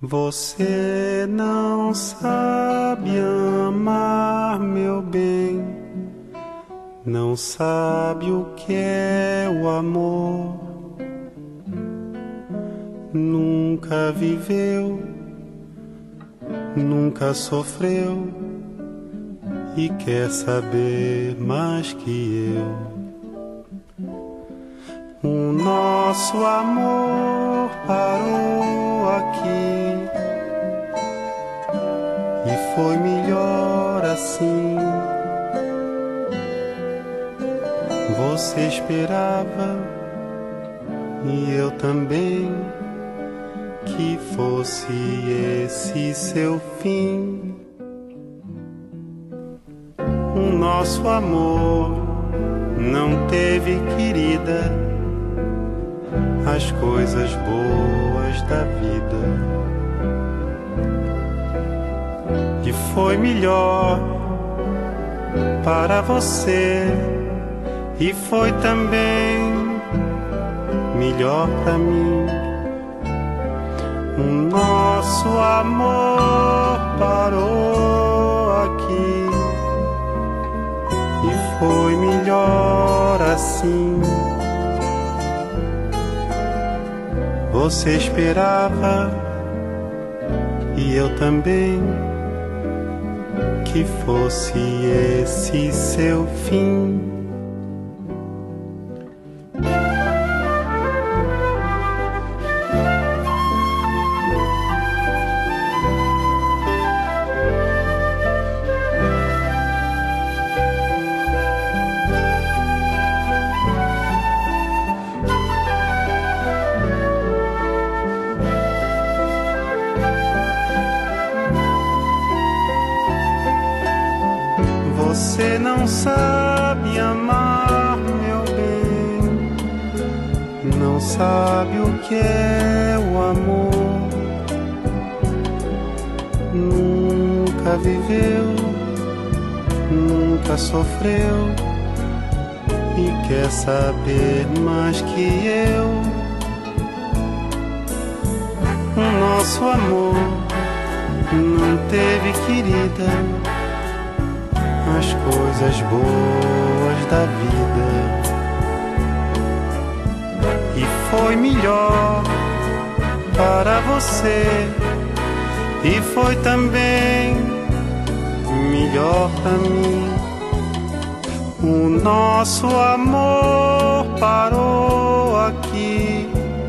Você não sabe amar, meu bem, não sabe o que é o amor. Nunca viveu, nunca sofreu e quer saber mais que eu. O nosso amor parou aqui e foi melhor assim. Você esperava e eu também que fosse esse seu fim. O nosso amor não teve, querida, as coisas boas da vida. E foi melhor para você e foi também melhor para mim. O nosso amor parou aqui e foi melhor assim. Você esperava e eu também que fosse esse seu fim. Você não sabe amar, meu bem, não sabe o que é o amor. Nunca viveu, nunca sofreu e quer saber mais que eu. O nosso amor não teve, querida, as coisas boas da vida. E foi melhor para você e foi também melhor para mim. O nosso amor parou aqui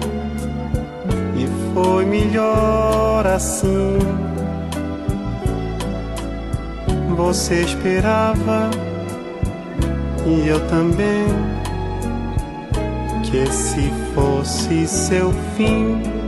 e foi melhor assim. Você esperava e eu também que esse fosse seu fim.